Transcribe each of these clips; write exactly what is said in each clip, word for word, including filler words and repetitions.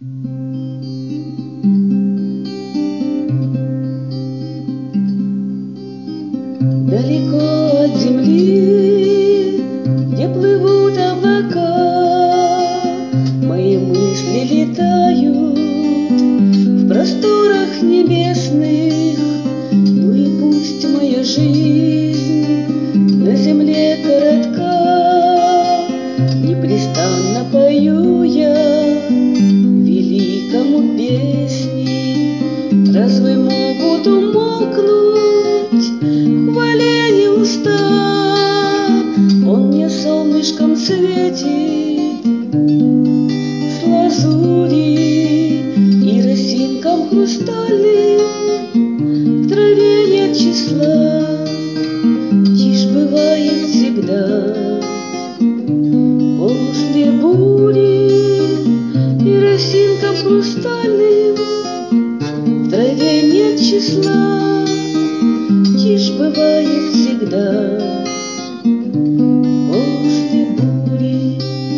Далеко от земли, где плывут облака, мои мысли летают в просторах небесных. Ну и пусть моя жизнь на земле коротка, непрестанно пою я великому песни. Разве могут умолкнуть хваление уста? Он мне солнышком светит с лазури и росинкам хрустальным. В траве нет числа, тишь бывает всегда после бури и росинкам хрустальным. В траве нет числа, тишь бывает всегда после бури.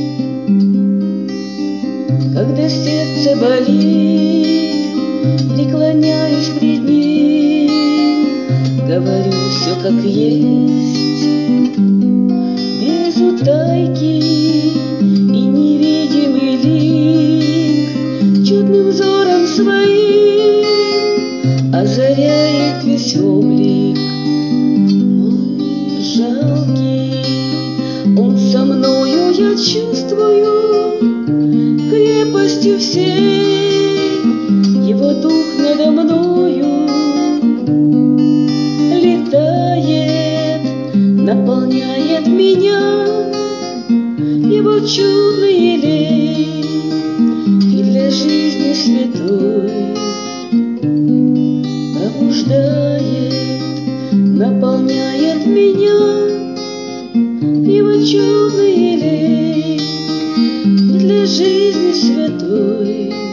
Когда сердце болит, преклоняюсь пред ним, говорю все как есть, без утайки, и невидимый лик чудным взором своим озаряет весь облик мой жалкий. Он со мною, я чувствую крепостью всей, его дух надо мною летает, наполняет меня его чудный елей, и для жизни святой пробуждает, наполняет меня его чудный елей, и для жизни святой